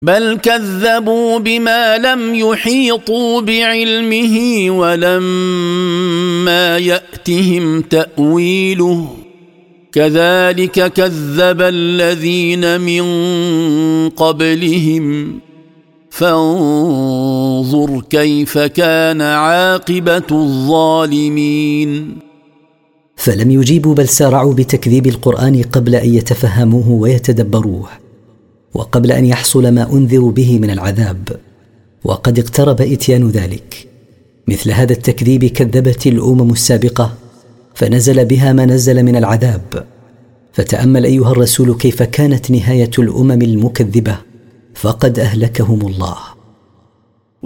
بل كذبوا بما لم يحيطوا بعلمه ولما يأتهم تأويله كذلك كذب الذين من قبلهم فانظر كيف كان عاقبة الظالمين. فلم يجيبوا بل سارعوا بتكذيب القرآن قبل أن يتفهموه ويتدبروه، وقبل أن يحصل ما أنذروا به من العذاب، وقد اقترب إتيان ذلك. مثل هذا التكذيب كذبت الأمم السابقة فنزل بها ما نزل من العذاب. فتأمل أيها الرسول كيف كانت نهاية الأمم المكذبة، فقد أهلكهم الله.